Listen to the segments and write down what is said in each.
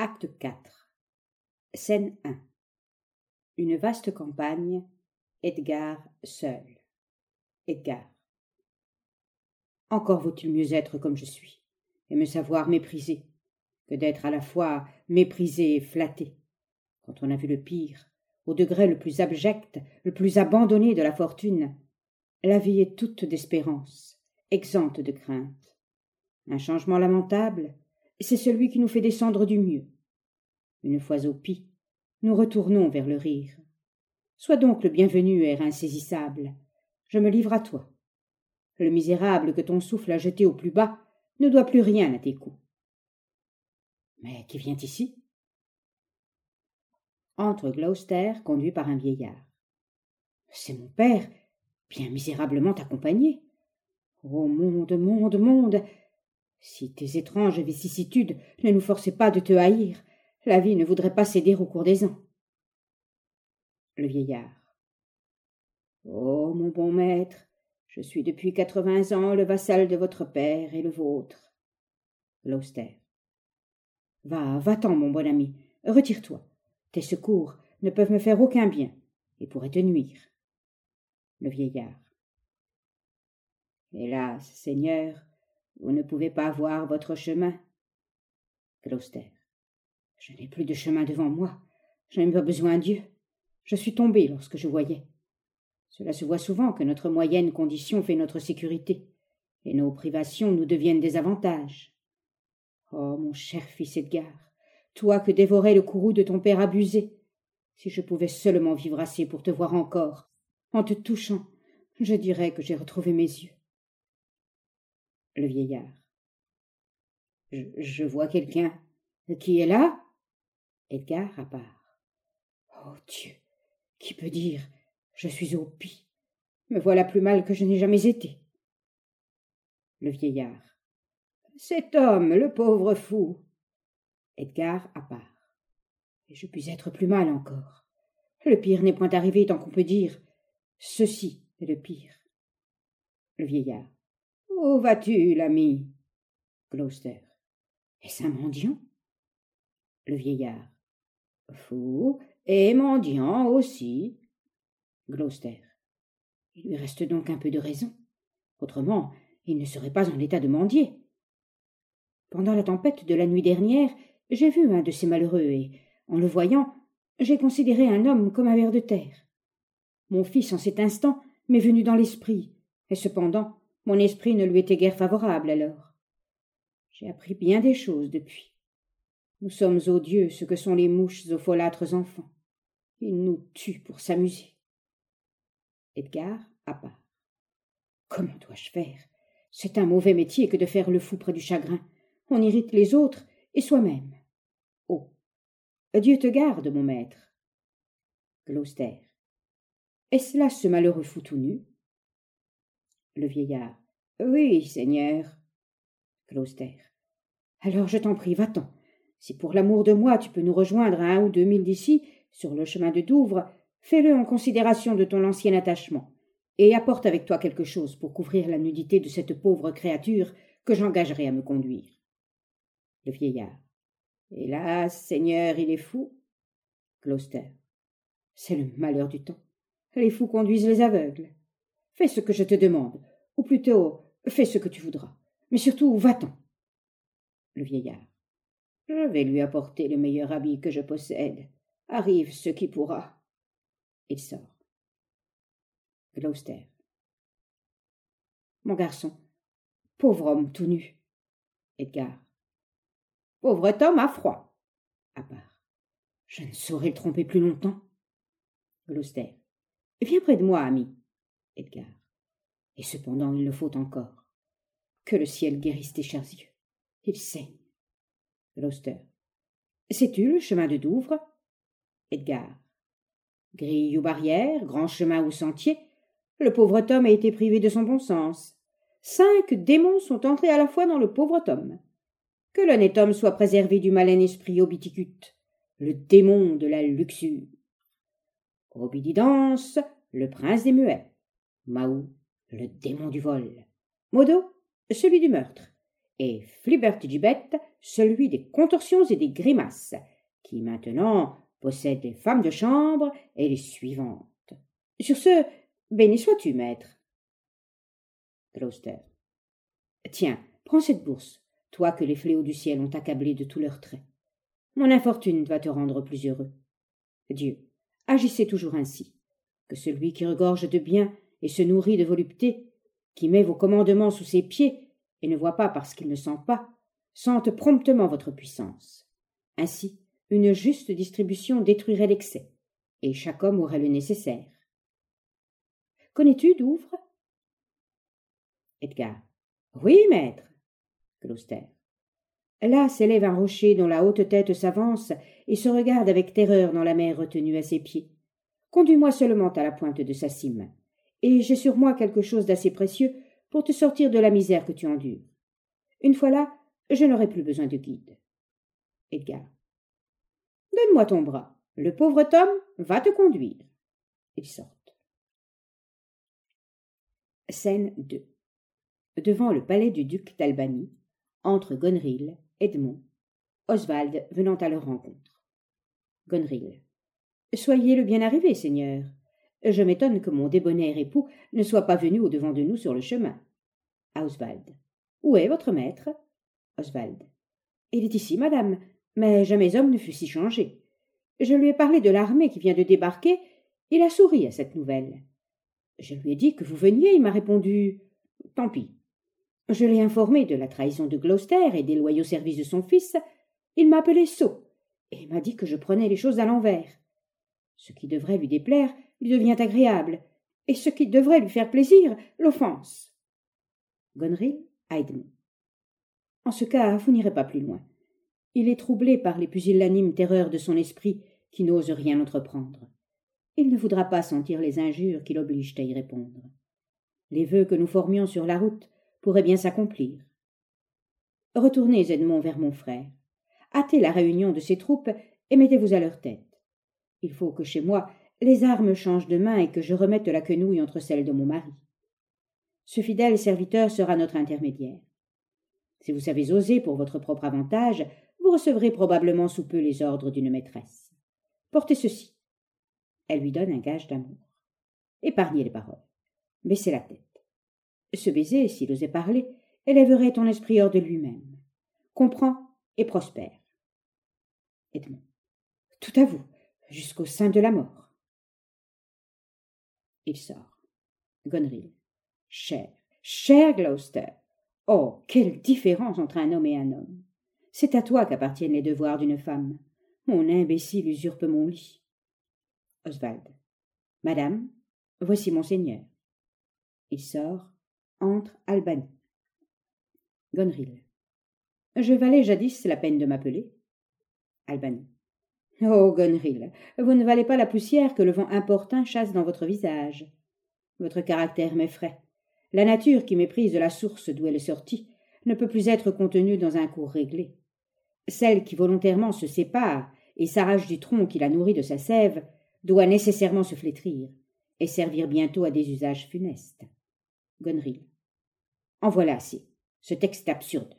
Acte IV. Scène 1. Une vaste campagne, Edgar seul. Edgar. Encore vaut-il mieux être comme je suis, et me savoir méprisé, que d'être à la fois méprisé et flatté. Quand on a vu le pire, au degré le plus abject, le plus abandonné de la fortune, la vie est toute d'espérance, exempte de crainte. Un changement lamentable, c'est celui qui nous fait descendre du mieux. Une fois au pis, nous retournons vers le rire. Sois donc le bienvenu, air insaisissable. Je me livre à toi. Le misérable que ton souffle a jeté au plus bas ne doit plus rien à tes coups. Mais qui vient ici? Entre Gloucester, conduit par un vieillard. C'est mon père, bien misérablement accompagné. Ô monde, monde, monde! Si tes étranges vicissitudes ne nous forçaient pas de te haïr, la vie ne voudrait pas céder au cours des ans. Le vieillard. Ô mon bon maître, je suis depuis 80 ans le vassal de votre père et le vôtre. Gloucester. Va-t'en, mon bon ami, retire-toi. Tes secours ne peuvent me faire aucun bien et pourraient te nuire. Le vieillard. Hélas, Seigneur, vous ne pouvez pas voir votre chemin. Gloucester. Je n'ai plus de chemin devant moi. Je n'ai pas besoin Dieu. Je suis tombé lorsque je voyais. Cela se voit souvent que notre moyenne condition fait notre sécurité, et nos privations nous deviennent des avantages. Oh, mon cher fils Edgar, toi que dévorait le courroux de ton père abusé, si je pouvais seulement vivre assez pour te voir encore, en te touchant, je dirais que j'ai retrouvé mes yeux. Le vieillard. Je vois quelqu'un. Qui est là? Edgar à part. Oh Dieu, qui peut dire? Je suis au pis. Me voilà plus mal que je n'ai jamais été. Le vieillard. Cet homme, le pauvre fou. Edgar à part. Et je puis être plus mal encore. Le pire n'est point arrivé tant qu'on peut dire. Ceci est le pire. Le vieillard. Où vas-tu, l'ami? Gloucester. Est-ce un mendiant? Le vieillard. Fou et mendiant aussi. Gloucester. Il lui reste donc un peu de raison. Autrement, il ne serait pas en état de mendier. Pendant la tempête de la nuit dernière, j'ai vu un de ces malheureux et, en le voyant, j'ai considéré un homme comme un ver de terre. Mon fils, en cet instant, m'est venu dans l'esprit, et cependant, mon esprit ne lui était guère favorable alors. J'ai appris bien des choses depuis. Nous sommes odieux ce que sont les mouches aux folâtres enfants. Ils nous tuent pour s'amuser. Edgar à part. Comment dois-je faire? C'est un mauvais métier que de faire le fou près du chagrin. On irrite les autres et soi-même. Oh! Dieu te garde, mon maître. Gloucester. Est-ce là ce malheureux fou tout nu? Le vieillard. Oui, Seigneur. Gloucester. Alors je t'en prie, va-t'en. Si pour l'amour de moi tu peux nous rejoindre à 1 ou 2 milles d'ici, sur le chemin de Douvres, fais-le en considération de ton ancien attachement, et apporte avec toi quelque chose pour couvrir la nudité de cette pauvre créature que j'engagerai à me conduire. Le vieillard. Hélas, Seigneur, il est fou. Gloucester. C'est le malheur du temps. Les fous conduisent les aveugles. Fais ce que je te demande, ou plutôt, fais ce que tu voudras, mais surtout, va-t'en. Le vieillard. Je vais lui apporter le meilleur habit que je possède. Arrive ce qui pourra. Il sort. Gloucester. Mon garçon, pauvre homme tout nu. Edgar. Pauvre Tom a froid. À part. Je ne saurais le tromper plus longtemps. Gloucester. Viens près de moi, ami. Edgar. Et cependant il le faut encore. Que le ciel guérisse tes chers yeux. Il saigne. Gloucester. Sais-tu le chemin de Douvres? Edgar. Grille ou barrière, grand chemin ou sentier, le pauvre Tom a été privé de son bon sens. 5 démons sont entrés à la fois dans le pauvre Tom. Que l'honnête homme soit préservé du malin esprit Obiticute, le démon de la luxure. Obididance, le prince des muets. Mahou, le démon du vol. Modo, celui du meurtre. et Flibbertigibbet celui des contorsions et des grimaces, qui maintenant possède les femmes de chambre et les suivantes. Sur ce, béni sois-tu, maître. Gloucester. Tiens, prends cette bourse, toi que les fléaux du ciel ont accablé de tous leurs traits. Mon infortune va te rendre plus heureux. Dieu, agissez toujours ainsi, que celui qui regorge de bien et se nourrit de volupté, qui met vos commandements sous ses pieds et ne voit pas parce qu'il ne sent pas, sente promptement votre puissance. Ainsi, une juste distribution détruirait l'excès, et chaque homme aurait le nécessaire. Connais-tu Douvres? Edgar. Oui, maître. Gloucester. Là s'élève un rocher dont la haute tête s'avance et se regarde avec terreur dans la mer retenue à ses pieds. Conduis-moi seulement à la pointe de sa cime, et j'ai sur moi quelque chose d'assez précieux pour te sortir de la misère que tu endures. Une fois là, je n'aurai plus besoin de guide. Edgar. Donne-moi ton bras. Le pauvre Tom va te conduire. Ils sortent. Scène 2. Devant le palais du duc d'Albany, entre Gonril, Edmond, Oswald venant à leur rencontre. Gonril. Soyez le bien arrivé, seigneur. Je m'étonne que mon débonnaire époux ne soit pas venu au-devant de nous sur le chemin. Oswald. Où est votre maître? Oswald. Il est ici, madame, mais jamais homme ne fut si changé. Je lui ai parlé de l'armée qui vient de débarquer, il a souri à cette nouvelle. Je lui ai dit que vous veniez, il m'a répondu « Tant pis ». Je l'ai informé de la trahison de Gloucester et des loyaux services de son fils. Il m'a appelé sot et m'a dit que je prenais les choses à l'envers. Ce qui devrait lui déplaire lui devient agréable, et ce qui devrait lui faire plaisir l'offense. Gonril à Edmond. En ce cas, vous n'irez pas plus loin. Il est troublé par les pusillanimes terreurs de son esprit qui n'ose rien entreprendre. Il ne voudra pas sentir les injures qui l'obligent à y répondre. Les vœux que nous formions sur la route pourraient bien s'accomplir. Retournez, Edmond, vers mon frère. Hâtez la réunion de ses troupes et mettez-vous à leur tête. Il faut que chez moi les armes changent de main et que je remette la quenouille entre celles de mon mari. Ce fidèle serviteur sera notre intermédiaire. Si vous savez oser pour votre propre avantage, vous recevrez probablement sous peu les ordres d'une maîtresse. Portez ceci. Elle lui donne un gage d'amour. Épargnez les paroles. Baissez la tête. Ce baiser, s'il osait parler, élèverait ton esprit hors de lui-même. Comprends et prospère. Edmond. Tout à vous, jusqu'au sein de la mort. Il sort. Gonril. Cher Gloucester. Oh, quelle différence entre un homme et un homme. C'est à toi qu'appartiennent les devoirs d'une femme. Mon imbécile usurpe mon lit. Oswald. Madame, voici monseigneur. Il sort, entre Albany. Gonril. Je valais jadis la peine de m'appeler. Albany. Oh, Gonril, vous ne valez pas la poussière que le vent importun chasse dans votre visage. Votre caractère m'effraie. La nature qui méprise la source d'où elle est sortie ne peut plus être contenue dans un cours réglé. Celle qui volontairement se sépare et s'arrache du tronc qui la nourrit de sa sève doit nécessairement se flétrir et servir bientôt à des usages funestes. Gonril. En voilà assez. Ce texte absurde.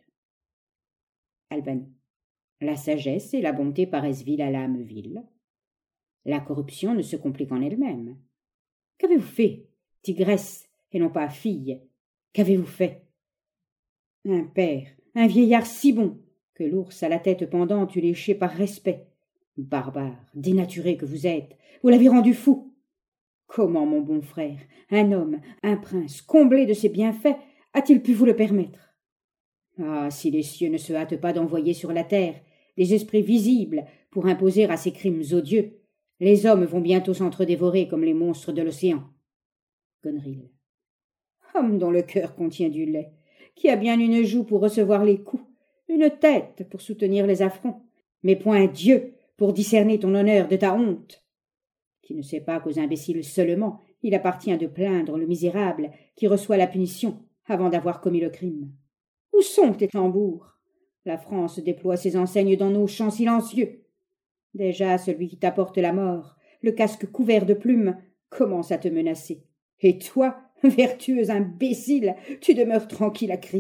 Albany. La sagesse et la bonté paraissent viles à l'âme vile. La corruption ne se complique en elle-même. Qu'avez-vous fait, tigresse, et non pas fille? Qu'avez-vous fait? Un père, un vieillard si bon, que l'ours à la tête pendante eût léché par respect. Barbare, dénaturé que vous êtes, vous l'avez rendu fou. Comment, mon bon frère, un homme, un prince, comblé de ses bienfaits, a-t-il pu vous le permettre? Ah, si les cieux ne se hâtent pas d'envoyer sur la terre des esprits visibles pour imposer à ces crimes odieux, les hommes vont bientôt s'entre-dévorer comme les monstres de l'océan. Gonril. Homme dont le cœur contient du lait, qui a bien une joue pour recevoir les coups, une tête pour soutenir les affronts, mais point Dieu pour discerner ton honneur de ta honte, qui ne sait pas qu'aux imbéciles seulement il appartient de plaindre le misérable qui reçoit la punition avant d'avoir commis le crime. Où sont tes tambours? La France déploie ses enseignes dans nos champs silencieux. Déjà celui qui t'apporte la mort, le casque couvert de plumes, commence à te menacer. Et toi, vertueux imbécile, tu demeures tranquille à crier.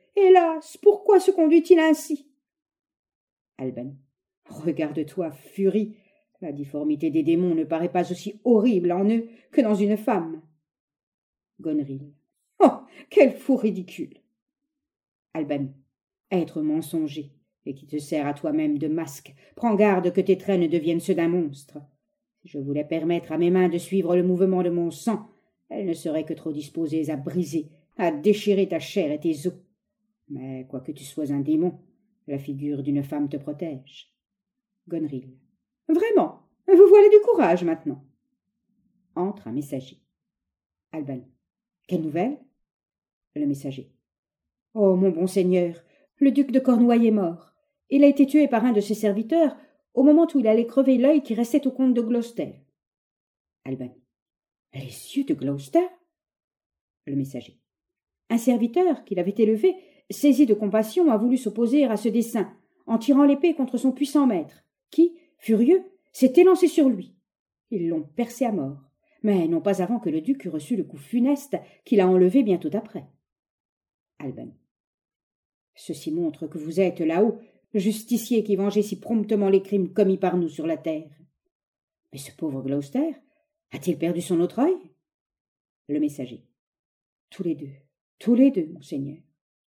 Hélas, pourquoi se conduit-il ainsi? Alban. Regarde-toi, furie. La difformité des démons ne paraît pas aussi horrible en eux que dans une femme. Gonril. Oh, quel fou ridicule. Albanie. Être mensonger, et qui te sert à toi-même de masque, prends garde que tes traits ne deviennent ceux d'un monstre. Si je voulais permettre à mes mains de suivre le mouvement de mon sang, elles ne seraient que trop disposées à briser, à déchirer ta chair et tes os. Mais quoique tu sois un démon, la figure d'une femme te protège. Gonril. Vraiment, vous voilà du courage maintenant. Entre un messager. Alban. Quelle nouvelle? Le messager. Oh, mon bon seigneur, le duc de Cornouailles est mort. Il a été tué par un de ses serviteurs au moment où il allait crever l'œil qui restait au comte de Gloucester. Alban. Les yeux de Gloucester? Le messager. Un serviteur qui l'avait élevé, saisi de compassion, a voulu s'opposer à ce dessein, en tirant l'épée contre son puissant maître, qui, furieux, s'est élancé sur lui. Ils l'ont percé à mort, mais non pas avant que le duc eût reçu le coup funeste qui l'a enlevé bientôt après. Alban. Ceci montre que vous êtes là-haut, justicier qui vengez si promptement les crimes commis par nous sur la terre. Mais ce pauvre Gloucester a-t-il perdu son autre œil? Le messager. Tous les deux, monseigneur.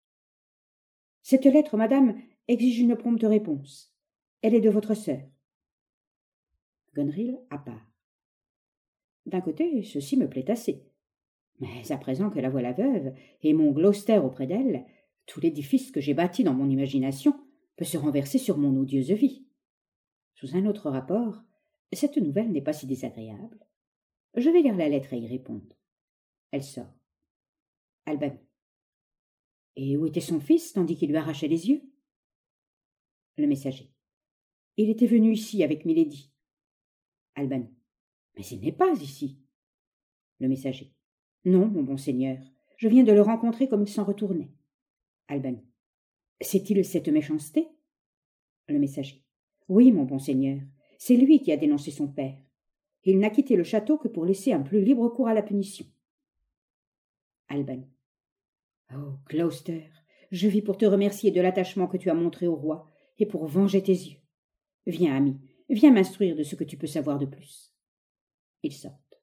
Cette lettre, madame, exige une prompte réponse. Elle est de votre sœur. Gonril à part. D'un côté, ceci me plaît assez. Mais à présent que la voilà veuve, et mon Gloucester auprès d'elle, tout l'édifice que j'ai bâti dans mon imagination peut se renverser sur mon odieuse vie. Sous un autre rapport, cette nouvelle n'est pas si désagréable. Je vais lire la lettre et y répondre. Elle sort. Albanie. Et où était son fils tandis qu'il lui arrachait les yeux? Le messager. Il était venu ici avec Milady. Albanie. Mais il n'est pas ici. Le messager. Non, mon bon seigneur, je viens de le rencontrer comme il s'en retournait. Albanie. C'est-il cette méchanceté? Le messager. Oui, mon bon seigneur, c'est lui qui a dénoncé son père. Il n'a quitté le château que pour laisser un plus libre cours à la punition. Albanie. Oh, Gloucester, je vis pour te remercier de l'attachement que tu as montré au roi et pour venger tes yeux. Viens, ami, viens m'instruire de ce que tu peux savoir de plus. Ils sortent.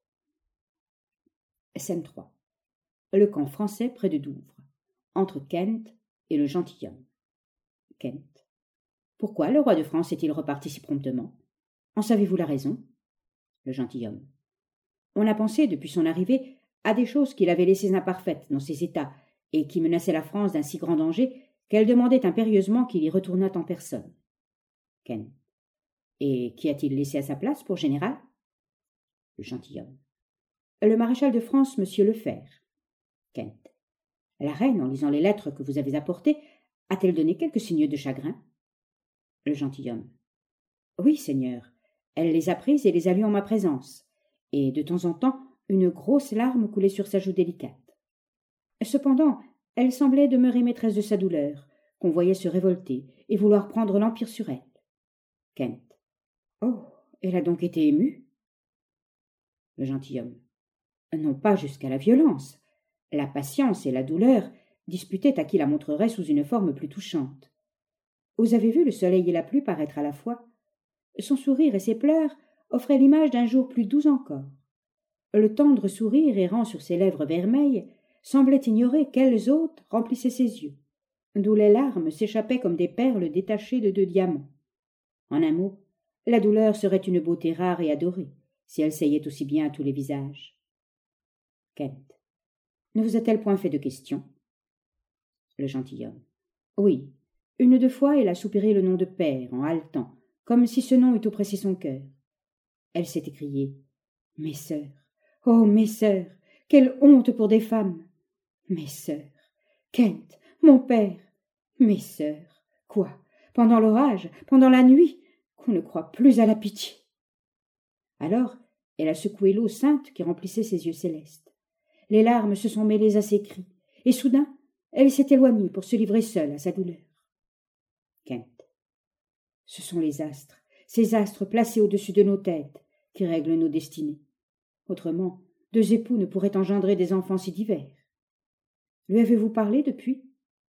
Scène 3. Le camp français près de Douvres, entre Kent et le gentilhomme. Kent. Pourquoi le roi de France est-il reparti si promptement? En savez-vous la raison? Le gentilhomme. On a pensé, depuis son arrivée, à des choses qu'il avait laissées imparfaites dans ses états et qui menaçaient la France d'un si grand danger qu'elle demandait impérieusement qu'il y retournât en personne. Kent. Et qu'y a-t-il laissé à sa place pour général? Le gentilhomme. Le maréchal de France, monsieur Lefebvre. Kent. La reine, en lisant les lettres que vous avez apportées, a-t-elle donné quelques signes de chagrin? Le gentilhomme. Oui, seigneur, elle les a prises et les a lues en ma présence, et de temps en temps une grosse larme coulait sur sa joue délicate. Cependant, elle semblait demeurer maîtresse de sa douleur, qu'on voyait se révolter et vouloir prendre l'empire sur elle. Kent. Oh, elle a donc été émue? Le gentilhomme. Non pas jusqu'à la violence. La patience et la douleur disputaient à qui la montrerait sous une forme plus touchante. Vous avez vu le soleil et la pluie paraître à la fois? Son sourire et ses pleurs offraient l'image d'un jour plus doux encore. Le tendre sourire errant sur ses lèvres vermeilles semblait ignorer quelles autres remplissaient ses yeux, d'où les larmes s'échappaient comme des perles détachées de 2 diamants. En un mot, la douleur serait une beauté rare et adorée, si elle seyait aussi bien à tous les visages. Kent. Ne vous a-t-elle point fait de questions? Le gentilhomme. Oui, 1 ou 2 fois elle a soupiré le nom de père, en haletant, comme si ce nom eût oppressé son cœur. Elle s'est écriée. Mes sœurs, oh mes sœurs, quelle honte pour des femmes! Mes sœurs, Kent, mon père, mes sœurs, quoi, pendant l'orage, pendant la nuit, qu'on ne croit plus à la pitié. Alors, elle a secoué l'eau sainte qui remplissait ses yeux célestes. Les larmes se sont mêlées à ses cris, et soudain, elle s'est éloignée pour se livrer seule à sa douleur. Kent. Ce sont les astres, ces astres placés au-dessus de nos têtes, qui règlent nos destinées. Autrement, 2 époux ne pourraient engendrer des enfants si divers. Lui avez-vous parlé depuis?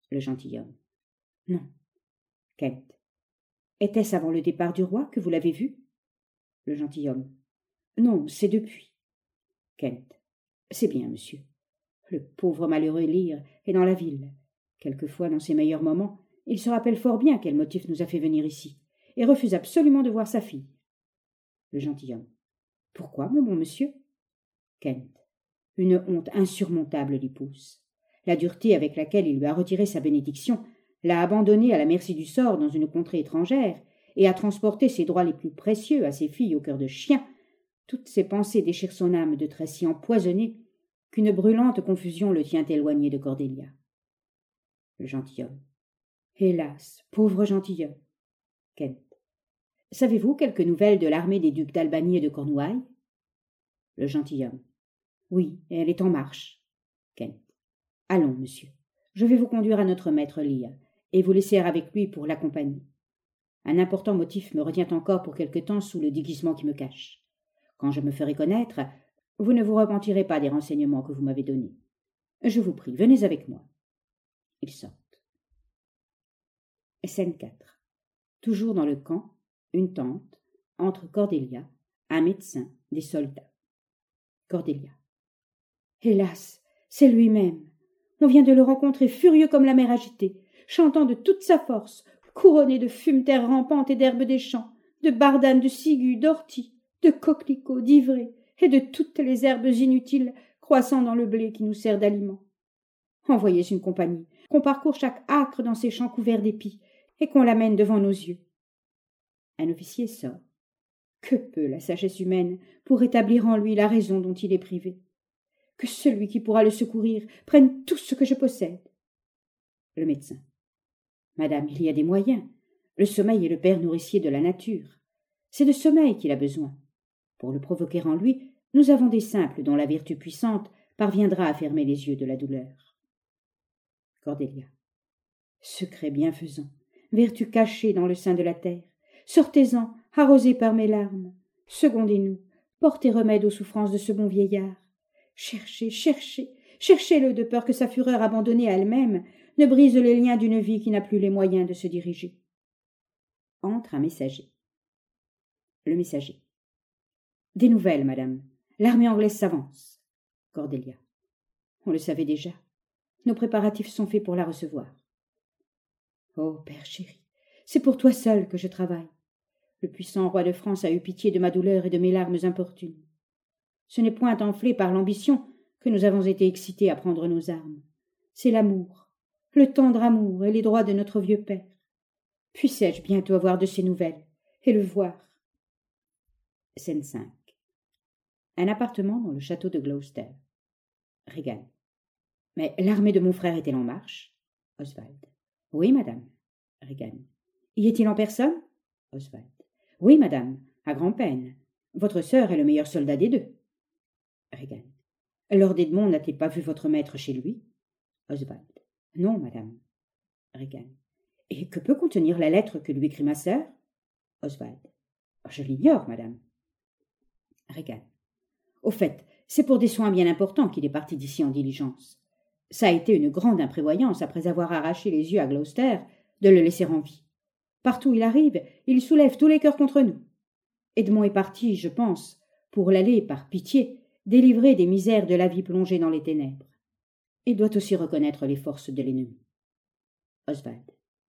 Le gentilhomme. Non. Kent. Était-ce avant le départ du roi que vous l'avez vu? Le gentilhomme. Non, c'est depuis. Kent. C'est bien, monsieur. Le pauvre malheureux Lear est dans la ville. Quelquefois, dans ses meilleurs moments, il se rappelle fort bien quel motif nous a fait venir ici, et refuse absolument de voir sa fille. Le gentilhomme. Pourquoi, mon bon monsieur? Kent. Une honte insurmontable l'y pousse. La dureté avec laquelle il lui a retiré sa bénédiction l'a abandonné à la merci du sort dans une contrée étrangère et a transporté ses droits les plus précieux à ses filles au cœur de chien. Toutes ses pensées déchirent son âme de traits si empoisonnés qu'une brûlante confusion le tient éloigné de Cordelia. Le gentilhomme. Hélas, pauvre gentilhomme. Kent. Savez-vous quelques nouvelles de l'armée des ducs d'Albany et de Cornouailles? Le gentilhomme. Oui, elle est en marche. Kent. Allons, monsieur, je vais vous conduire à notre maître Lear, et vous laisser avec lui pour l'accompagner. Un important motif me retient encore pour quelque temps sous le déguisement qui me cache. Quand je me ferai connaître, vous ne vous repentirez pas des renseignements que vous m'avez donnés. Je vous prie, venez avec moi. Ils sortent. Scène 4. Toujours dans le camp, une tente, entre Cordelia, un médecin, des soldats. Cordelia. Hélas, c'est lui-même. On vient de le rencontrer furieux comme la mer agitée, chantant de toute sa force, couronné de fumeterres rampantes et d'herbes des champs, de bardanes, de ciguës, d'orties, de coquelicots, d'ivraies et de toutes les herbes inutiles croissant dans le blé qui nous sert d'aliment. Envoyez une compagnie, qu'on parcourt chaque acre dans ces champs couverts d'épis et qu'on l'amène devant nos yeux. Un officier sort. Que peut la sagesse humaine pour établir en lui la raison dont il est privé? Que celui qui pourra le secourir prenne tout ce que je possède. Le médecin. Madame, il y a des moyens. Le sommeil est le père nourricier de la nature. C'est de sommeil qu'il a besoin. Pour le provoquer en lui, nous avons des simples dont la vertu puissante parviendra à fermer les yeux de la douleur. Cordelia. Secret bienfaisant, vertu cachée dans le sein de la terre, sortez-en, arrosés par mes larmes. Secondez-nous, portez remède aux souffrances de ce bon vieillard. Cherchez, cherchez, cherchez-le de peur que sa fureur abandonnée à elle-même ne brise les liens d'une vie qui n'a plus les moyens de se diriger. Entre un messager. Le messager. Des nouvelles, madame. L'armée anglaise s'avance. Cordelia. On le savait déjà. Nos préparatifs sont faits pour la recevoir. Oh, père chéri, c'est pour toi seul que je travaille. Le puissant roi de France a eu pitié de ma douleur et de mes larmes importunes. Ce n'est point enflé par l'ambition que nous avons été excités à prendre nos armes. C'est l'amour, le tendre amour et les droits de notre vieux père. Puissais-je bientôt avoir de ses nouvelles et le voir? Scène 5. Un appartement dans le château de Gloucester. Regan. Mais l'armée de mon frère est-elle en marche? Oswald. Oui, madame. Regan. Y est-il en personne? Oswald. Oui, madame, à grand-peine. Votre sœur est le meilleur soldat des deux. Regan. Lord Edmond n'a-t-il pas vu votre maître chez lui? Oswald. Non, madame. Regan. Et que peut contenir la lettre que lui écrit ma sœur? Oswald. Je l'ignore, madame. Regan. Au fait, c'est pour des soins bien importants qu'il est parti d'ici en diligence. Ça a été une grande imprévoyance, après avoir arraché les yeux à Gloucester, de le laisser en vie. Partout où il arrive, il soulève tous les cœurs contre nous. Edmond est parti, je pense, pour l'aller, par pitié, délivrer des misères de la vie plongée dans les ténèbres. Il doit aussi reconnaître les forces de l'ennemi. Oswald.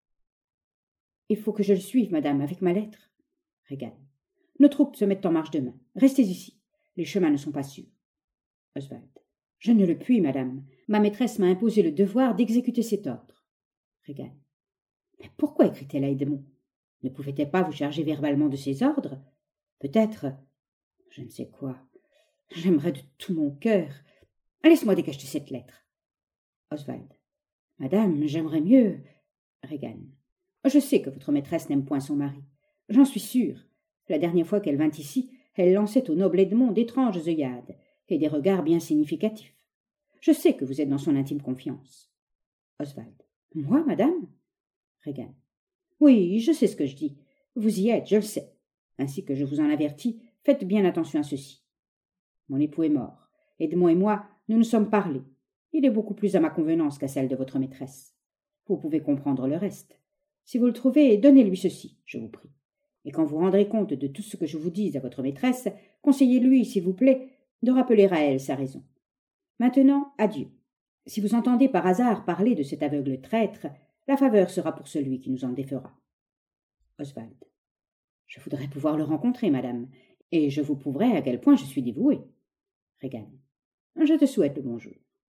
Il faut que je le suive, madame, avec ma lettre. Regan. Nos troupes se mettent en marche demain. Restez ici. Les chemins ne sont pas sûrs. Oswald. Je ne le puis, madame. Ma maîtresse m'a imposé le devoir d'exécuter cet ordre. Regan. Mais pourquoi écrit-elle à Edmond? Ne pouvait-elle pas vous charger verbalement de ses ordres? Peut-être. Je ne sais quoi. J'aimerais de tout mon cœur. Laisse-moi décacheter cette lettre. Oswald. Madame, j'aimerais mieux. Regan. Je sais que votre maîtresse n'aime point son mari. J'en suis sûre. La dernière fois qu'elle vint ici, elle lançait au noble Edmond d'étranges œillades et des regards bien significatifs. Je sais que vous êtes dans son intime confiance. Oswald. Moi, madame? Regan. Oui, je sais ce que je dis. Vous y êtes, je le sais. Ainsi que je vous en avertis, faites bien attention à ceci. Mon époux est mort. Edmond et moi, nous nous sommes parlé. Il est beaucoup plus à ma convenance qu'à celle de votre maîtresse. Vous pouvez comprendre le reste. Si vous le trouvez, donnez-lui ceci, je vous prie. Et quand vous rendrez compte de tout ce que je vous dis à votre maîtresse, conseillez-lui, s'il vous plaît, de rappeler à elle sa raison. Maintenant, adieu. Si vous entendez par hasard parler de cet aveugle traître, la faveur sera pour celui qui nous en défera. Oswald. Je voudrais pouvoir le rencontrer, madame, et je vous prouverai à quel point je suis dévoué. Regan. Je te souhaite le bonjour.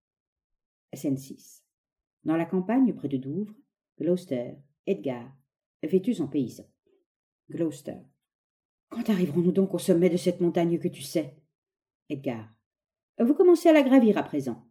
Scène 6. Dans la campagne près de Douvres, Gloucester, Edgar, vêtus en paysan. Gloucester. Quand arriverons-nous donc au sommet de cette montagne que tu sais? Edgar. Vous commencez à la gravir à présent.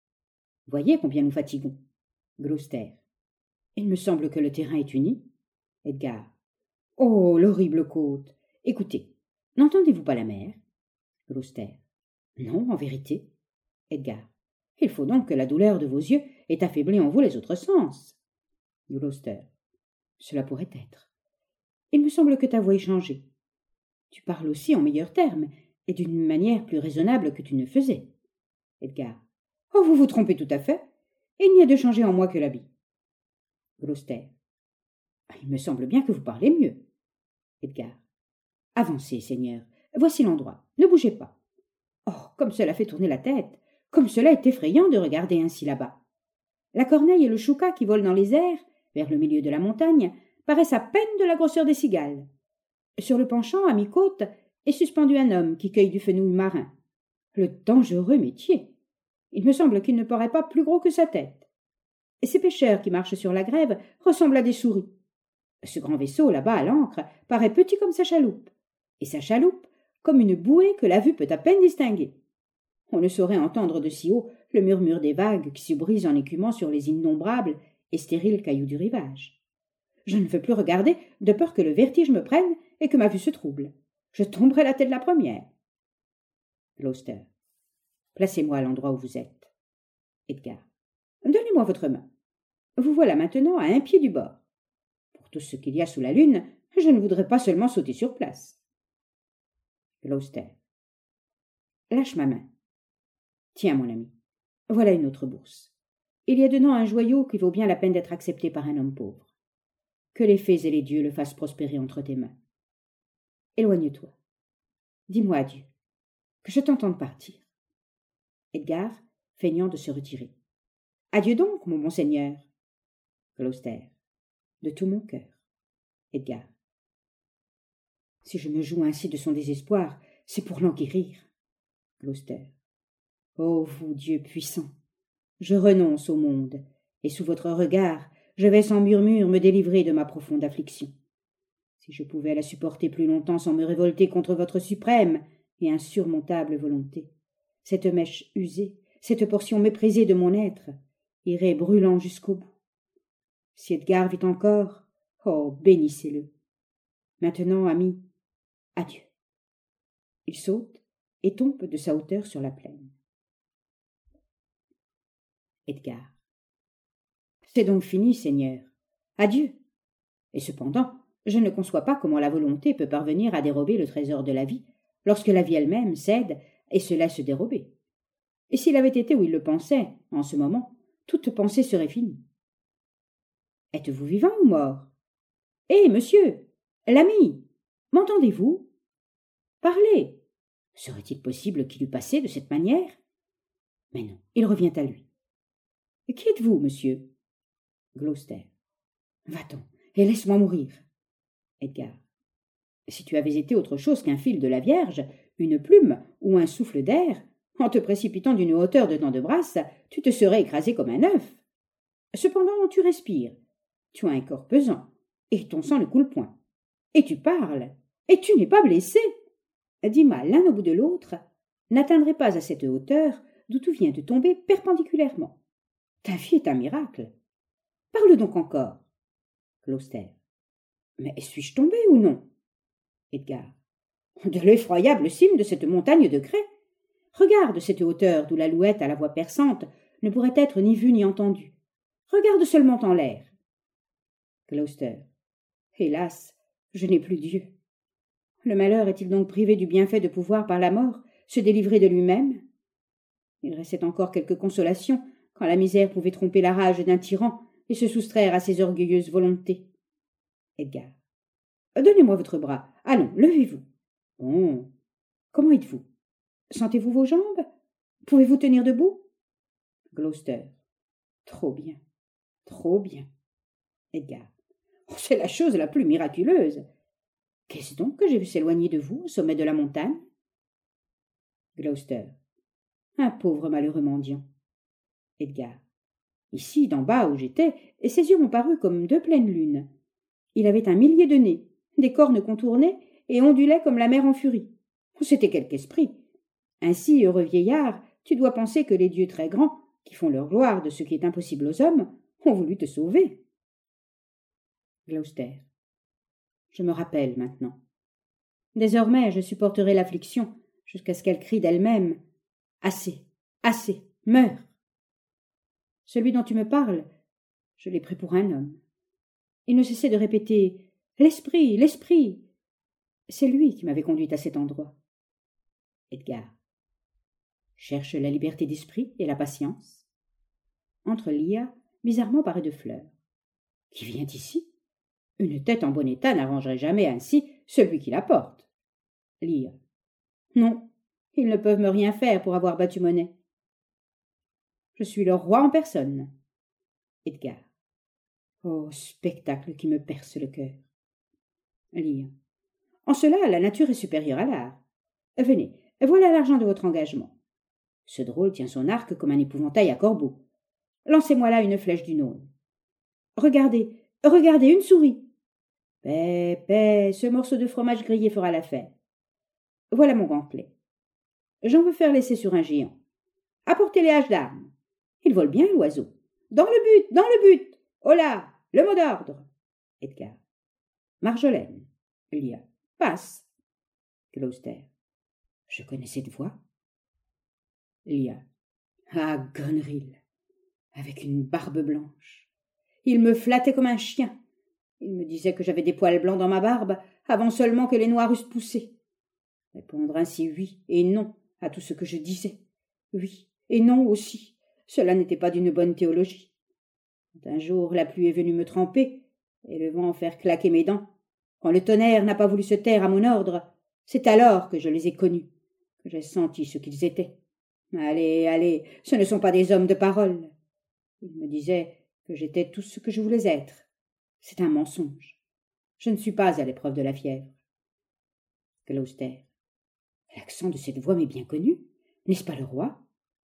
Voyez combien nous fatiguons. Gloucester. Il me semble que le terrain est uni. Edgar. Oh, l'horrible côte. Écoutez, n'entendez-vous pas la mer? Gloucester. Non, en vérité. Edgar. Il faut donc que la douleur de vos yeux ait affaibli en vous les autres sens. Gloucester. Cela pourrait être. Il me semble que ta voix est changée. Tu parles aussi en meilleurs termes, et d'une manière plus raisonnable que tu ne faisais. Edgar. Oh, vous vous trompez tout à fait. Il n'y a de changé en moi que l'habit. Gloucester. Il me semble bien que vous parlez mieux. Edgar. Avancez, Seigneur. Voici l'endroit. Ne bougez pas. Oh, comme cela fait tourner la tête. Comme cela est effrayant de regarder ainsi là-bas. La corneille et le chouca qui volent dans les airs, vers le milieu de la montagne, paraissent à peine de la grosseur des cigales. Sur le penchant, à mi-côte, est suspendu un homme qui cueille du fenouil marin. Le dangereux métier. Il me semble qu'il ne paraît pas plus gros que sa tête. Et ces pêcheurs qui marchent sur la grève ressemblent à des souris. Ce grand vaisseau, là-bas, à l'ancre, paraît petit comme sa chaloupe, et sa chaloupe comme une bouée que la vue peut à peine distinguer. On ne saurait entendre de si haut le murmure des vagues qui se brisent en écumant sur les innombrables et stériles cailloux du rivage. Je ne veux plus regarder, de peur que le vertige me prenne et que ma vue se trouble. Je tomberai la tête la première. Gloucester. Placez-moi à l'endroit où vous êtes. Edgar. Donnez-moi votre main. Vous voilà maintenant à un pied du bord. Pour tout ce qu'il y a sous la lune, je ne voudrais pas seulement sauter sur place. Gloucester. Lâche ma main. Tiens, mon ami, voilà une autre bourse. Il y a dedans un joyau qui vaut bien la peine d'être accepté par un homme pauvre. Que les fées et les dieux le fassent prospérer entre tes mains. Éloigne-toi. Dis-moi adieu. Que je t'entende partir. Edgar, feignant de se retirer. Adieu donc, mon bon seigneur. Gloucester. De tout mon cœur. Edgar. Si je me joue ainsi de son désespoir, c'est pour l'enquérir. Gloucester. Ô vous, Dieu puissant, je renonce au monde, et sous votre regard, je vais sans murmure me délivrer de ma profonde affliction. Si je pouvais la supporter plus longtemps sans me révolter contre votre suprême et insurmontable volonté, cette mèche usée, cette portion méprisée de mon être, irait brûlant jusqu'au bout. Si Edgar vit encore, oh, bénissez-le. Maintenant, ami, adieu. Il saute et tombe de sa hauteur sur la plaine. Edgar. C'est donc fini, Seigneur. Adieu. Et cependant, je ne conçois pas comment la volonté peut parvenir à dérober le trésor de la vie, lorsque la vie elle-même cède et se laisse dérober. Et s'il avait été où il le pensait, en ce moment, toute pensée serait finie. Êtes-vous vivant ou mort? Eh, monsieur, l'ami, m'entendez-vous? Parlez. Serait-il possible qu'il eût passé de cette manière? Mais non, il revient à lui. Qui êtes-vous, monsieur? Gloucester. Va-t'en, et laisse-moi mourir. Edgar. Si tu avais été autre chose qu'un fil de la Vierge, une plume ou un souffle d'air, en te précipitant d'une hauteur de tant de brasses, tu te serais écrasé comme un œuf. Cependant, tu respires, tu as un corps pesant, et ton sang ne coule point. Et tu parles, et tu n'es pas blessé. Dis-moi, l'un au bout de l'autre, n'atteindrait pas à cette hauteur d'où tu viens de tomber perpendiculairement. Ta vie est un miracle. Parle donc encore. Gloucester. Mais suis-je tombé ou non? Edgar. De l'effroyable cime de cette montagne de craie. Regarde cette hauteur d'où l'alouette à la voix perçante ne pourrait être ni vue ni entendue. Regarde seulement en l'air. Gloucester. Hélas, je n'ai plus Dieu. Le malheur est-il donc privé du bienfait de pouvoir par la mort se délivrer de lui-même? Il restait encore quelque consolation quand la misère pouvait tromper la rage d'un tyran et se soustraire à ses orgueilleuses volontés. Edgar. Donnez-moi votre bras. Allons, levez-vous. Bon. Comment êtes-vous? Sentez-vous vos jambes? Pouvez-vous tenir debout? Gloucester. Trop bien. Trop bien. Edgar. Oh, c'est la chose la plus miraculeuse. Qu'est-ce donc que j'ai vu s'éloigner de vous au sommet de la montagne? Gloucester. Un pauvre malheureux mendiant. Edgar. Ici, d'en bas où j'étais, ses yeux m'ont paru comme deux pleines lunes. Il avait un millier de nez, des cornes contournées et ondulait comme la mer en furie. C'était quelque esprit. Ainsi, heureux vieillard, tu dois penser que les dieux très grands, qui font leur gloire de ce qui est impossible aux hommes, ont voulu te sauver. Gloucester. Je me rappelle maintenant. Désormais, je supporterai l'affliction jusqu'à ce qu'elle crie d'elle-même. Assez, assez, meurs. Celui dont tu me parles, je l'ai pris pour un homme. Il ne cessait de répéter « L'esprit, l'esprit !» C'est lui qui m'avait conduite à cet endroit. Edgar. Cherche la liberté d'esprit et la patience. Entre Lia, bizarrement parée de fleurs. Qui vient ici? Une tête en bon état n'arrangerait jamais ainsi celui qui la porte. Lia. Non, ils ne peuvent me rien faire pour avoir battu monnaie. Je suis leur roi en personne. Edgar. Oh, spectacle qui me perce le cœur. Lia. En cela, la nature est supérieure à l'art. Venez, voilà l'argent de votre engagement. Ce drôle tient son arc comme un épouvantail à corbeau. Lancez-moi là une flèche du Nône. Regardez, regardez, une souris. Paix, paix, ce morceau de fromage grillé fera l'affaire. Voilà mon gantelet. J'en veux faire laisser sur un géant. Apportez les haches d'armes. Il vole bien, l'oiseau. Dans le but, dans le but. Holà, le mot d'ordre. Edgar. Marjolaine. Lia. Passe. Gloucester. Je connais cette voix. Lia. Ah, Gonril, avec une barbe blanche. Il me flattait comme un chien. Il me disait que j'avais des poils blancs dans ma barbe, avant seulement que les noirs eussent poussé. Répondre ainsi oui et non à tout ce que je disais. Oui et non aussi. Cela n'était pas d'une bonne théologie. Quand un jour la pluie est venue me tremper, et le vent faire claquer mes dents, quand le tonnerre n'a pas voulu se taire à mon ordre, c'est alors que je les ai connus, que j'ai senti ce qu'ils étaient. Allez, allez, ce ne sont pas des hommes de parole. Ils me disaient que j'étais tout ce que je voulais être. C'est un mensonge. Je ne suis pas à l'épreuve de la fièvre. Gloucester. L'accent de cette voix m'est bien connu. N'est-ce pas le roi?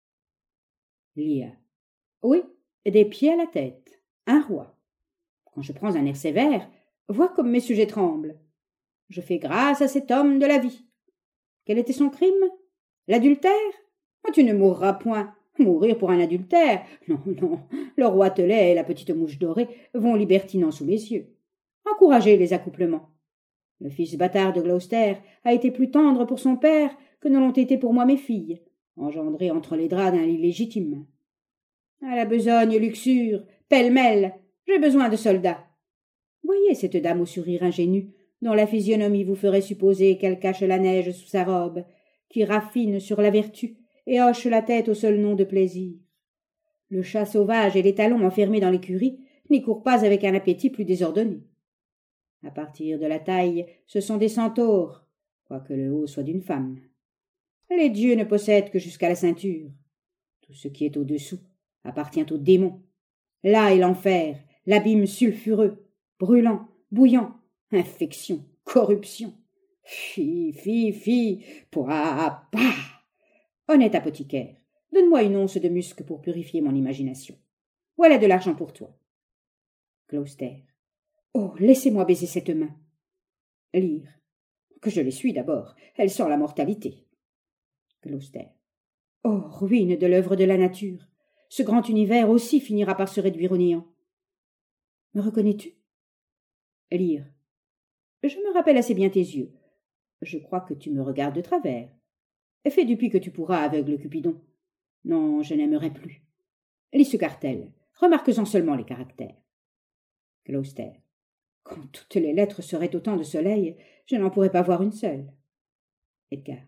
Lia. Oui, des pieds à la tête. Un roi. Quand je prends un air sévère, vois comme mes sujets tremblent. Je fais grâce à cet homme de la vie. Quel était son crime? L'adultère? Oh, tu ne mourras point. Mourir pour un adultère? Non, non, le roi Telet et la petite mouche dorée vont libertinant sous mes yeux. Encouragez les accouplements. Le fils bâtard de Gloucester a été plus tendre pour son père que ne l'ont été pour moi mes filles, engendrées entre les draps d'un lit légitime. À la besogne, luxure, pêle-mêle, j'ai besoin de soldats. Voyez cette dame au sourire ingénu, dont la physionomie vous ferait supposer qu'elle cache la neige sous sa robe, qui raffine sur la vertu et hoche la tête au seul nom de plaisir. Le chat sauvage et les talons enfermés dans l'écurie n'y courent pas avec un appétit plus désordonné. À partir de la taille, ce sont des centaures, quoique le haut soit d'une femme. Les dieux ne possèdent que jusqu'à la ceinture. Tout ce qui est au-dessous appartient aux démons. Là est l'enfer, l'abîme sulfureux, brûlant, bouillant, infection, corruption. Fi, fi, fi, pa, pa. Honnête apothicaire, donne-moi une once de musc pour purifier mon imagination. Voilà de l'argent pour toi. Gloucester. Oh, laissez-moi baiser cette main. Lyre. Que je l'essuie d'abord, elle sent la mortalité. Gloucester. Oh, ruine de l'œuvre de la nature, ce grand univers aussi finira par se réduire au néant. Me reconnais-tu? Lyre. Je me rappelle assez bien tes yeux. Je crois que tu me regardes de travers. Fais du puits que tu pourras, aveugle Cupidon. Non, je n'aimerais plus. Lis ce cartel, remarque-en seulement les caractères. Gloucester. Quand toutes les lettres seraient autant de soleils, je n'en pourrais pas voir une seule. Edgar.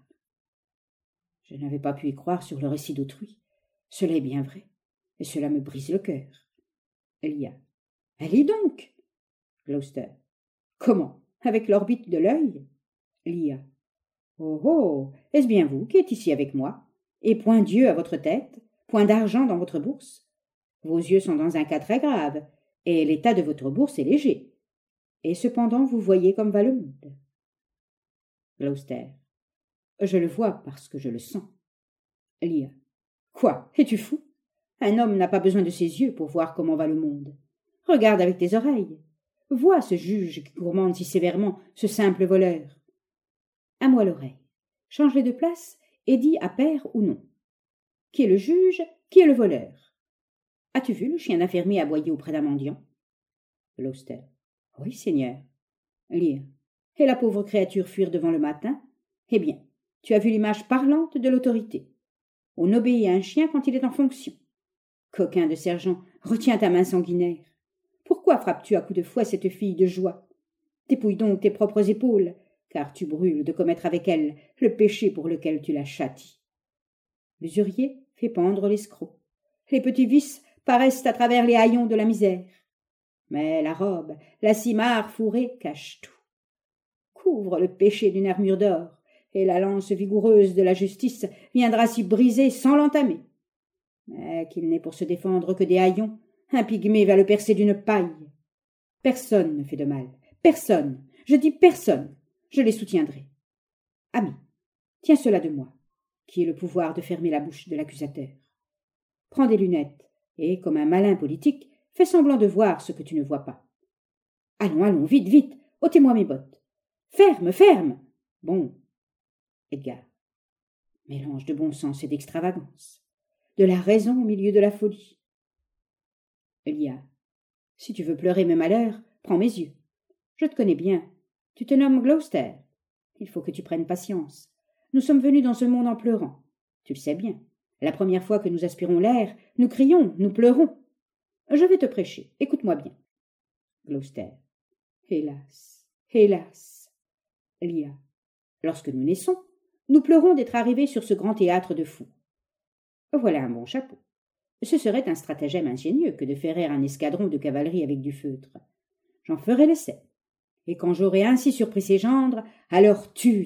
Je n'avais pas pu y croire sur le récit d'autrui. Cela est bien vrai, et cela me brise le cœur. Lia. Allez donc. Gloucester. Comment? Avec l'orbite de l'œil? Lia. Oh oh. Est-ce bien vous qui êtes ici avec moi? Et point Dieu à votre tête, point d'argent dans votre bourse? Vos yeux sont dans un cas très grave, et l'état de votre bourse est léger. Et cependant vous voyez comme va le monde. Gloucester. Je le vois parce que je le sens. Lia. Quoi? Es-tu fou? Un homme n'a pas besoin de ses yeux pour voir comment va le monde. Regarde avec tes oreilles. Vois ce juge qui gourmande si sévèrement ce simple voleur. À moi l'oreille. Change-les de place et dis à pair ou non. Qui est le juge? Qui est le voleur? As-tu vu le chien d'un fermier aboyer auprès d'un mendiant? Gloucester. Oui, seigneur. Lia. Et la pauvre créature fuir devant le matin? Eh bien, tu as vu l'image parlante de l'autorité. On obéit à un chien quand il est en fonction. Coquin de sergent, retiens ta main sanguinaire. Pourquoi frappes-tu à coups de fouet cette fille de joie? Dépouille donc tes propres épaules, car tu brûles de commettre avec elle le péché pour lequel tu la châties. L'usurier fait pendre l'escroc. Les petits vices paraissent à travers les haillons de la misère. Mais la robe, la simarre fourrée cache tout. Couvre le péché d'une armure d'or, et la lance vigoureuse de la justice viendra s'y briser sans l'entamer. Mais qu'il n'est pour se défendre que des haillons, un pygmée va le percer d'une paille. Personne ne fait de mal, personne, je dis personne, je les soutiendrai. Ami, tiens cela de moi, qui ai le pouvoir de fermer la bouche de l'accusateur. Prends des lunettes, et, comme un malin politique, fais semblant de voir ce que tu ne vois pas. Allons, allons, vite, vite, ôtez-moi mes bottes. Ferme, ferme. Bon. Edgar. Mélange de bon sens et d'extravagance. De la raison au milieu de la folie. Lia. Si tu veux pleurer mes malheurs, prends mes yeux. Je te connais bien. Tu te nommes Gloucester. Il faut que tu prennes patience. Nous sommes venus dans ce monde en pleurant. Tu le sais bien. La première fois que nous aspirons l'air, nous crions, nous pleurons. Je vais te prêcher. Écoute-moi bien. Gloucester. Hélas, hélas. Lia. Lorsque nous naissons, nous pleurons d'être arrivés sur ce grand théâtre de fous. Voilà un bon chapeau. Ce serait un stratagème ingénieux que de ferrer un escadron de cavalerie avec du feutre. J'en ferai l'essai. Et quand j'aurai ainsi surpris ses gendres, alors tue.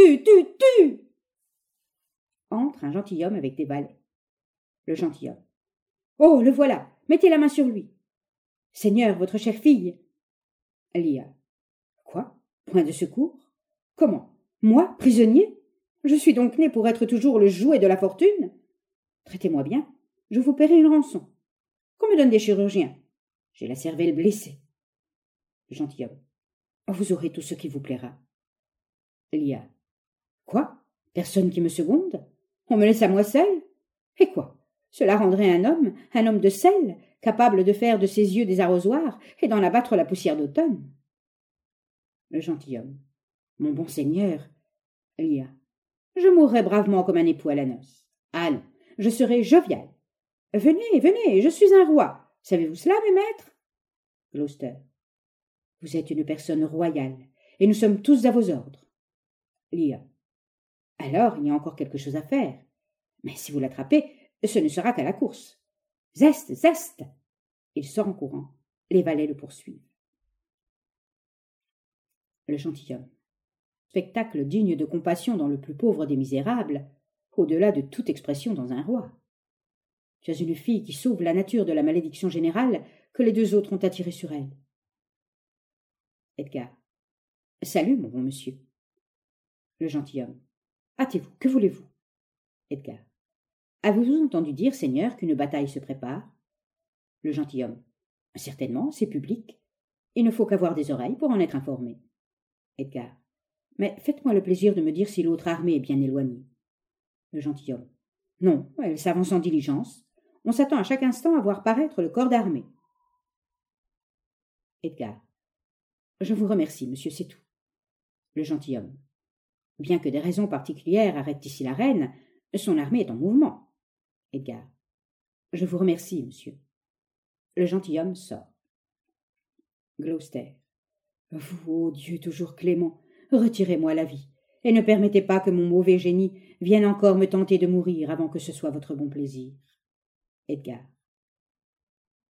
Entre un gentilhomme avec des balais. Le gentilhomme. Oh, le voilà. Mettez la main sur lui. Seigneur, votre chère fille. Lia. Quoi? Point de secours? Comment? Moi, prisonnier? Je suis donc né pour être toujours le jouet de la fortune? Traitez-moi bien, je vous paierai une rançon. Qu'on me donne des chirurgiens. J'ai la cervelle blessée. Gentilhomme. Vous aurez tout ce qui vous plaira. Lia. Quoi? Personne qui me seconde? On me laisse à moi seul? Et quoi? Cela rendrait un homme de sel, capable de faire de ses yeux des arrosoirs et d'en abattre la poussière d'automne. Le gentilhomme. Mon bon seigneur. Lia. Je mourrai bravement comme un époux à la noce. Allons, je serai jovial. Venez, venez, je suis un roi. Savez-vous cela, mes maîtres? Gloucester. Vous êtes une personne royale, et nous sommes tous à vos ordres. Lia. Alors, il y a encore quelque chose à faire. Mais si vous l'attrapez, ce ne sera qu'à la course. Zeste, zeste. Il sort en courant. Les valets le poursuivent. Le gentilhomme. Spectacle digne de compassion dans le plus pauvre des misérables, au-delà de toute expression dans un roi. Tu as une fille qui sauve la nature de la malédiction générale que les deux autres ont attirée sur elle. Edgar. Salut, mon bon monsieur. Le gentilhomme. Hâtez-vous, que voulez-vous? Edgar. Avez-vous entendu dire, seigneur, qu'une bataille se prépare? Le gentilhomme. Certainement, c'est public. Il ne faut qu'avoir des oreilles pour en être informé. Edgar. Mais faites-moi le plaisir de me dire si l'autre armée est bien éloignée. Le gentilhomme. Non, elle s'avance en diligence. On s'attend à chaque instant à voir paraître le corps d'armée. Edgar. Je vous remercie, monsieur, c'est tout. Le gentilhomme. Bien que des raisons particulières arrêtent ici la reine, son armée est en mouvement. Edgar. Je vous remercie, monsieur. Le gentilhomme sort. Gloucester. Vous, ô Dieu toujours clément, retirez-moi la vie, et ne permettez pas que mon mauvais génie vienne encore me tenter de mourir avant que ce soit votre bon plaisir. Edgar.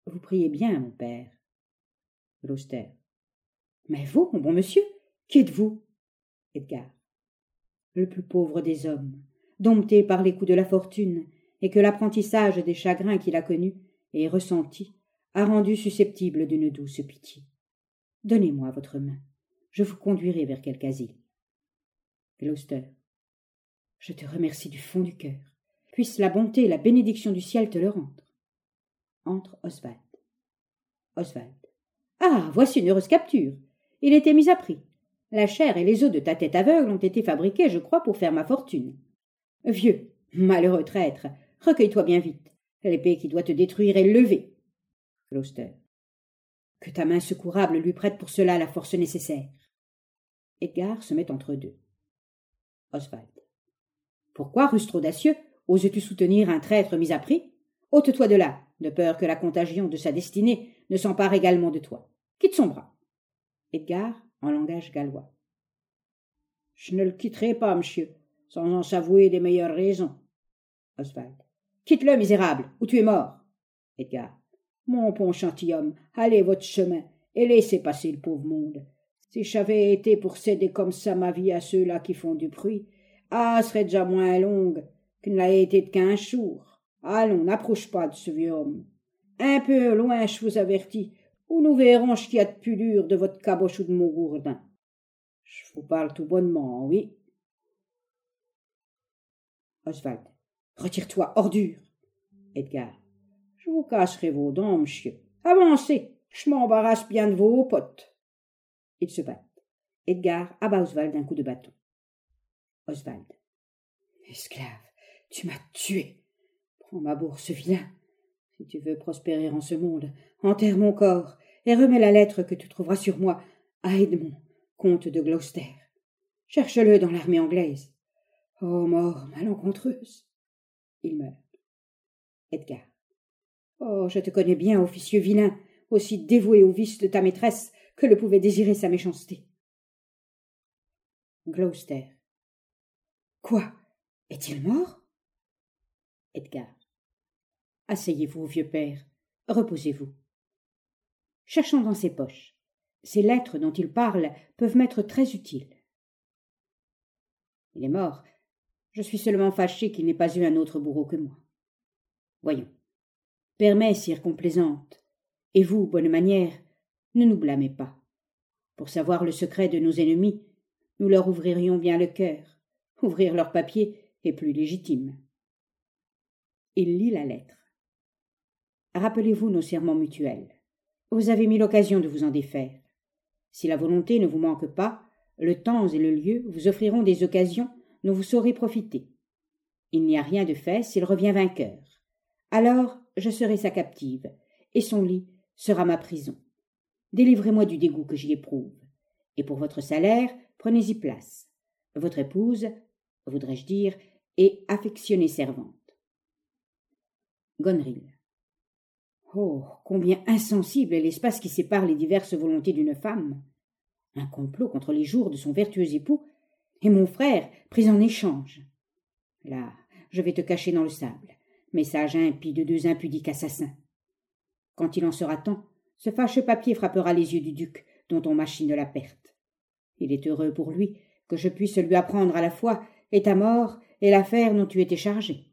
Vous priez bien, mon père. Gloucester. Mais vous, mon bon monsieur, qui êtes-vous? Edgar. Le plus pauvre des hommes, dompté par les coups de la fortune, et que l'apprentissage des chagrins qu'il a connus et ressentis a rendu susceptible d'une douce pitié. Donnez-moi votre main, je vous conduirai vers quelque asile. Gloucester. Je te remercie du fond du cœur. Puisse la bonté et la bénédiction du ciel te le rendre. Entre Oswald. Oswald. Ah, voici une heureuse capture. Il était mis à prix. La chair et les os de ta tête aveugle ont été fabriqués, je crois, pour faire ma fortune. Vieux, malheureux traître, recueille-toi bien vite. L'épée qui doit te détruire est levée. Gloucester. Que ta main secourable lui prête pour cela la force nécessaire. Edgar se met entre deux. Oswald. Pourquoi, rustre audacieux, oses-tu soutenir un traître mis à prix? Ôte-toi de là, de peur que la contagion de sa destinée ne s'empare également de toi. Quitte son bras. Edgar, en langage gallois. Je ne le quitterai pas, monsieur, sans en s'avouer les meilleures raisons. Oswald. Quitte-le, misérable, ou tu es mort. Edgar. Mon bon gentilhomme, allez votre chemin, et laissez passer le pauvre monde. Si j'avais été pour céder comme ça ma vie à ceux-là qui font du bruit, serait déjà moins longue qu'il ne l'a été de 15 jours. Allons, n'approche pas de ce vieux homme. Un peu loin, je vous avertis, ou nous verrons ce qu'il y a de plus dur de votre caboche ou de mon gourdin. Je vous parle tout bonnement, oui. Oswald. Retire-toi, ordure. Edgar. Je vous casserai vos dents, monsieur. Avancez, je m'embarrasse bien de vos potes. Ils se battent. Edgar abat Oswald d'un coup de bâton. Oswald. Esclave, tu m'as tué. Prends ma bourse, vilain. Si tu veux prospérer en ce monde, enterre mon corps et remets la lettre que tu trouveras sur moi à Edmond, comte de Gloucester. Cherche-le dans l'armée anglaise. Oh, mort malencontreuse. Il meurt. Edgar. Oh, je te connais bien, officieux vilain, aussi dévoué au vice de ta maîtresse que le pouvait désirer sa méchanceté. Gloucester. Quoi? Est-il mort? Edgar. Asseyez-vous, vieux père. Reposez-vous. Cherchons dans ses poches. Ces lettres dont il parle peuvent m'être très utiles. Il est mort. Je suis seulement fâché qu'il n'ait pas eu un autre bourreau que moi. Voyons. Permets, sire complaisante, et vous, bonne manière, ne nous blâmez pas. Pour savoir le secret de nos ennemis, nous leur ouvririons bien le cœur. Ouvrir leur papier est plus légitime. Il lit la lettre. Rappelez-vous nos serments mutuels. Vous avez mis l'occasion de vous en défaire. Si la volonté ne vous manque pas, le temps et le lieu vous offriront des occasions dont vous saurez profiter. Il n'y a rien de fait s'il revient vainqueur. Alors je serai sa captive, et son lit sera ma prison. Délivrez-moi du dégoût que j'y éprouve, et pour votre salaire, prenez-y place. Votre épouse, voudrais-je dire, est affectionnée servante. Goneril. Oh, combien insensible est l'espace qui sépare les diverses volontés d'une femme. Un complot contre les jours de son vertueux époux, et mon frère pris en échange. Là, je vais te cacher dans le sable, message impie de deux impudiques assassins. Quand il en sera temps, ce fâcheux papier frappera les yeux du duc, dont on machine la perte. Il est heureux pour lui que je puisse lui apprendre à la fois et ta mort et l'affaire dont tu étais chargé.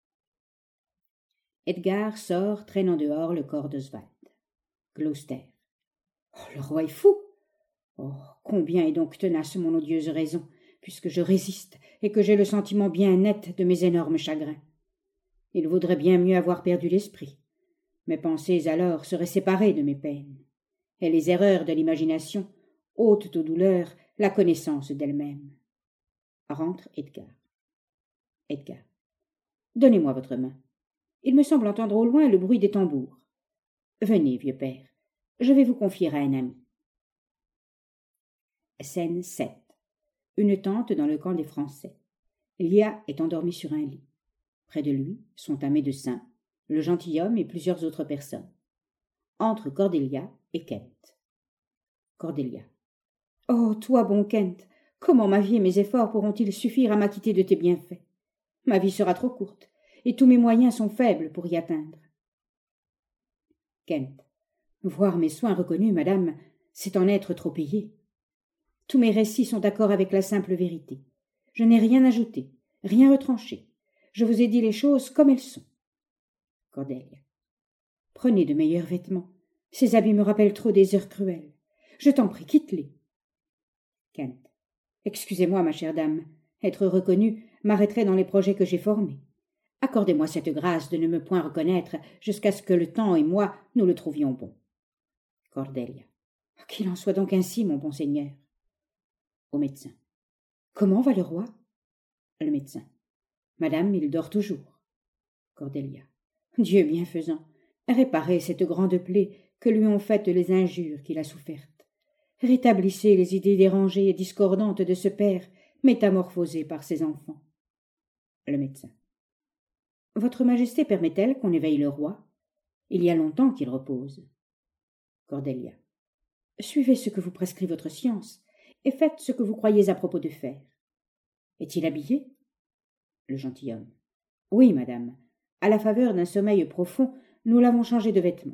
Edgar sort, traînant dehors le corps d'Oswald. Gloucester. Oh, le roi est fou. Oh, combien est donc tenace mon odieuse raison, puisque je résiste et que j'ai le sentiment bien net de mes énormes chagrins. Il vaudrait bien mieux avoir perdu l'esprit. Mes pensées alors seraient séparées de mes peines, et les erreurs de l'imagination ôtent aux douleurs la connaissance d'elles-mêmes. Rentre Edgar. Edgar. Donnez-moi votre main. Il me semble entendre au loin le bruit des tambours. Venez, vieux père, je vais vous confier à un ami. Scène 7. Une tente dans le camp des Français. Lia est endormi sur un lit. Près de lui sont un médecin, le gentilhomme et plusieurs autres personnes. Entre Cordelia et Kent. Cordelia. Oh, toi, bon Kent, comment ma vie et mes efforts pourront-ils suffire à m'acquitter de tes bienfaits? Ma vie sera trop courte, et tous mes moyens sont faibles pour y atteindre. Kent. Voir mes soins reconnus, madame, c'est en être trop payé. Tous mes récits sont d'accord avec la simple vérité. Je n'ai rien ajouté, rien retranché. Je vous ai dit les choses comme elles sont. Cordelia. Prenez de meilleurs vêtements. Ces habits me rappellent trop des heures cruelles. Je t'en prie, quitte-les. Kent. Excusez-moi, ma chère dame. Être reconnue m'arrêterait dans les projets que j'ai formés. Accordez-moi cette grâce de ne me point reconnaître jusqu'à ce que le temps et moi nous le trouvions bon. Cordelia. Qu'il en soit donc ainsi, mon bon seigneur. Au médecin. Comment va le roi? Le médecin. Madame, il dort toujours. Cordelia. Dieu bienfaisant, réparez cette grande plaie que lui ont faite les injures qu'il a souffertes. Rétablissez les idées dérangées et discordantes de ce père métamorphosé par ses enfants. Le médecin. Votre Majesté permet-elle qu'on éveille le roi? Il y a longtemps qu'il repose. Cordelia. Suivez ce que vous prescrit votre science, et faites ce que vous croyez à propos de faire. Est-il habillé? Le gentilhomme. Oui, madame. À la faveur d'un sommeil profond, nous l'avons changé de vêtements.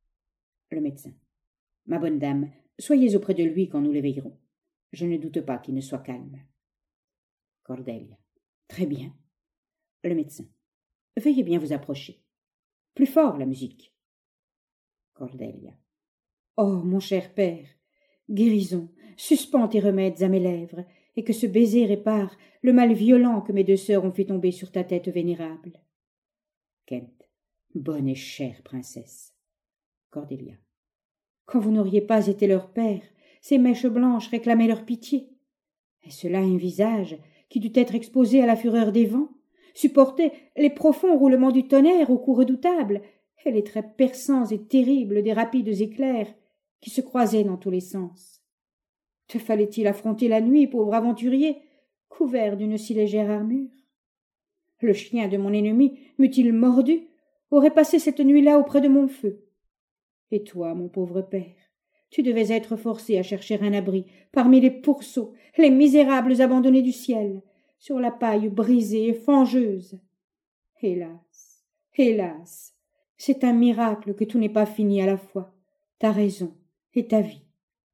Le médecin. Ma bonne dame, soyez auprès de lui quand nous l'éveillerons. Je ne doute pas qu'il ne soit calme. Cordelia. Très bien. Le médecin. Veuillez bien vous approcher. Plus fort la musique. Cordelia. Oh, mon cher père, guérison, suspends tes remèdes à mes lèvres, et que ce baiser répare le mal violent que mes deux sœurs ont fait tomber sur ta tête vénérable. Kent. Bonne et chère princesse. Cordelia. Quand vous n'auriez pas été leur père, ces mèches blanches réclamaient leur pitié. Est-ce là un visage qui dut être exposé à la fureur des vents, supporter les profonds roulements du tonnerre au coup redoutable, et les traits perçants et terribles des rapides éclairs qui se croisaient dans tous les sens? Te fallait-il affronter la nuit, pauvre aventurier, couvert d'une si légère armure? Le chien de mon ennemi, m'eût-il mordu, aurait passé cette nuit-là auprès de mon feu. Et toi, mon pauvre père, tu devais être forcé à chercher un abri parmi les pourceaux, les misérables abandonnés du ciel, sur la paille brisée et fangeuse. Hélas, hélas, c'est un miracle que tout n'est pas fini à la fois, ta raison et ta vie.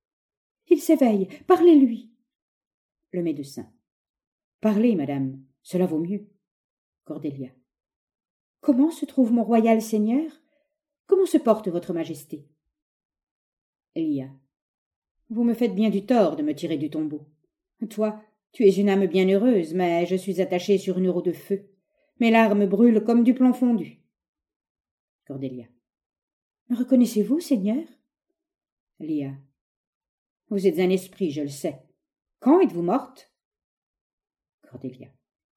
Il s'éveille, parlez-lui. Le médecin. Parlez, madame, cela vaut mieux. Cordelia. Comment se trouve mon royal seigneur? Comment se porte votre majesté? Elia. Vous me faites bien du tort de me tirer du tombeau. Toi, tu es une âme bien heureuse, mais je suis attachée sur une roue de feu. Mes larmes brûlent comme du plomb fondu. Cordelia. Me reconnaissez-vous, seigneur? Elia. Vous êtes un esprit, je le sais. Quand êtes-vous morte? Cordelia.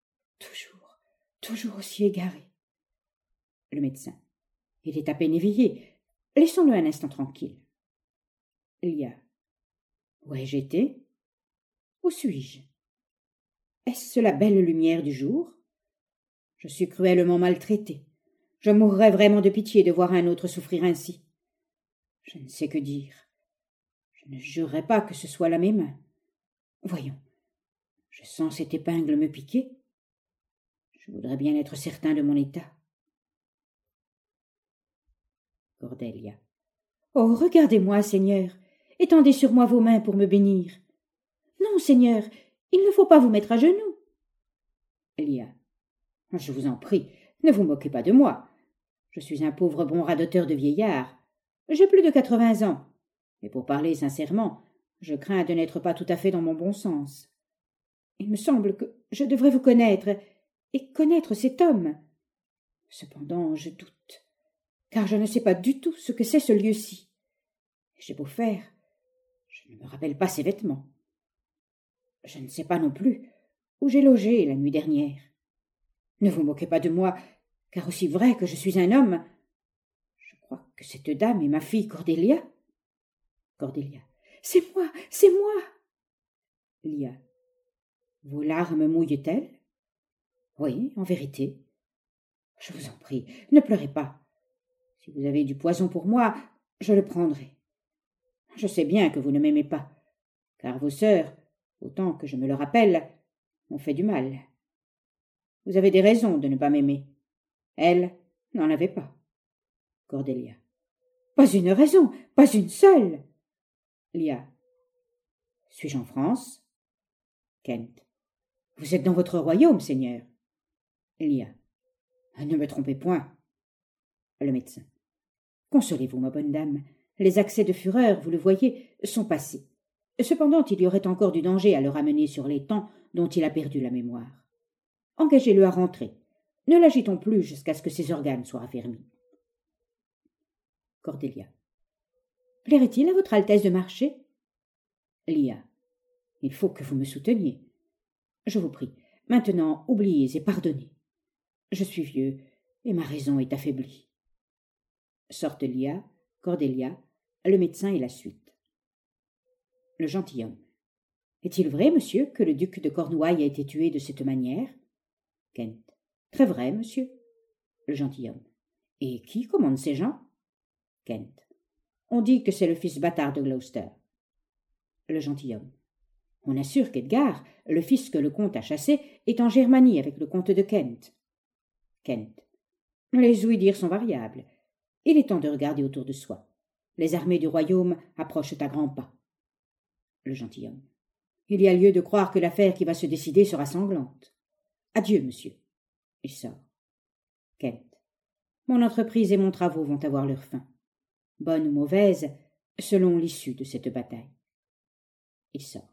Toujours aussi égaré. Le médecin. Il est à peine éveillé. Laissons-le un instant tranquille. Elia. Où ai-je été? Où suis-je? Est-ce la belle lumière du jour? Je suis cruellement maltraité. Je mourrais vraiment de pitié de voir un autre souffrir ainsi. Je ne sais que dire. Je ne jurerais pas que ce soit là mes mains. Voyons, je sens cette épingle me piquer. Je voudrais bien être certain de mon état. Cordelia. Oh, regardez-moi, Seigneur. Étendez sur moi vos mains pour me bénir. Non, Seigneur, il ne faut pas vous mettre à genoux. Elia. Je vous en prie, ne vous moquez pas de moi. Je suis un pauvre bon radoteur de vieillard. J'ai plus de 80 ans. Mais pour parler sincèrement, je crains de n'être pas tout à fait dans mon bon sens. Il me semble que je devrais vous connaître, et connaître cet homme. Cependant, je doute, car je ne sais pas du tout ce que c'est ce lieu-ci. J'ai beau faire, je ne me rappelle pas ses vêtements. Je ne sais pas non plus où j'ai logé la nuit dernière. Ne vous moquez pas de moi, car aussi vrai que je suis un homme, je crois que cette dame est ma fille Cordelia. Cordelia. C'est moi, c'est moi. Lia. Vos larmes mouillent-elles? Oui, en vérité. Je vous en prie, ne pleurez pas. Si vous avez du poison pour moi, je le prendrai. Je sais bien que vous ne m'aimez pas, car vos sœurs, autant que je me le rappelle, m'ont fait du mal. Vous avez des raisons de ne pas m'aimer. Elle n'en avait pas. Cordelia. Pas une raison, pas une seule. Lia. Suis-je en France? Kent. Vous êtes dans votre royaume, Seigneur. Lia. Ne me trompez point. Le médecin. Consolez-vous, ma bonne dame. Les accès de fureur, vous le voyez, sont passés. Cependant, il y aurait encore du danger à le ramener sur les temps dont il a perdu la mémoire. Engagez-le à rentrer. Ne l'agitons plus jusqu'à ce que ses organes soient raffermis. Cordelia. Plairait-il à votre Altesse de marcher? Lia. Il faut que vous me souteniez. Je vous prie, maintenant oubliez et pardonnez. Je suis vieux, et ma raison est affaiblie. Sortent Lia, Cordelia, le médecin et la suite. Le gentilhomme. Est-il vrai, monsieur, que le duc de Cornouailles a été tué de cette manière? Kent. Très vrai, monsieur. Le gentilhomme. Et qui commande ces gens? Kent. On dit que c'est le fils bâtard de Gloucester. Le gentilhomme. On assure qu'Edgar, le fils que le comte a chassé, est en Germanie avec le comte de Kent. Kent. Les ouï-dire sont variables. Il est temps de regarder autour de soi. Les armées du royaume approchent à grands pas. Le gentilhomme. Il y a lieu de croire que l'affaire qui va se décider sera sanglante. Adieu, monsieur. Il sort. Kent. Mon entreprise et mon travaux vont avoir leur fin. Bonne ou mauvaise, selon l'issue de cette bataille. Il sort.